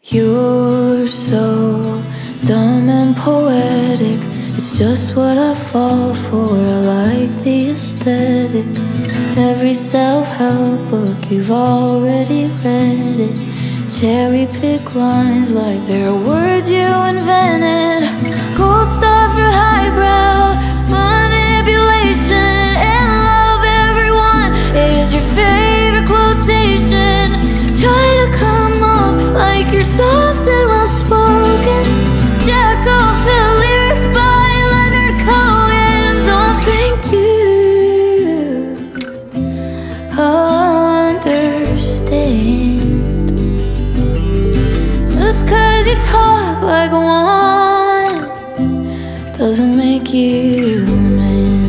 You're so dumb and poetic. It's just what I fall for. I like the aesthetic. Every self-help book, you've already read it. Cherry pick lines like they're words you invented. Gold star for highbrow manipulation. And love everyone is your favorite quotation. Try to come up like you're soft and well-spoken. Jack off to lyrics by Leonard Cohen. Don't think you understand. Just 'cause you talk like one doesn't make you a man.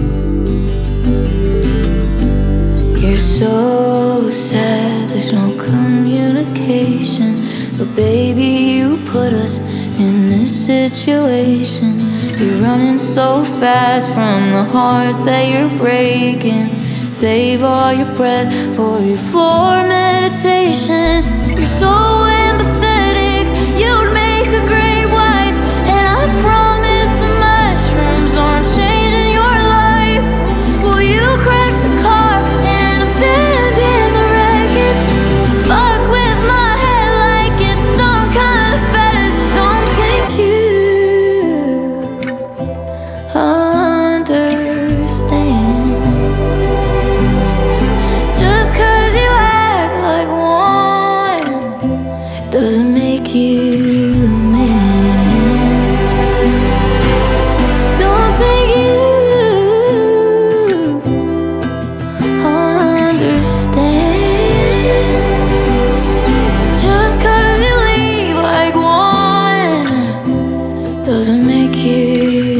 You're so sad, there's no communication. But baby, you put us in this situation. You're running so fast from the hearts that you're breaking. Save all your breath for your floor meditation. You're so empathetic, you'd make a great wife. And I promise the mushrooms aren't changing your life. Will you crash the car and abandon the wreckage? Fuck with my head like it's some kind of fetish. Don't think you understand. Just 'cause you act like one doesn't make you a man. Don't think you understand. Just 'cause you leave like one doesn't make you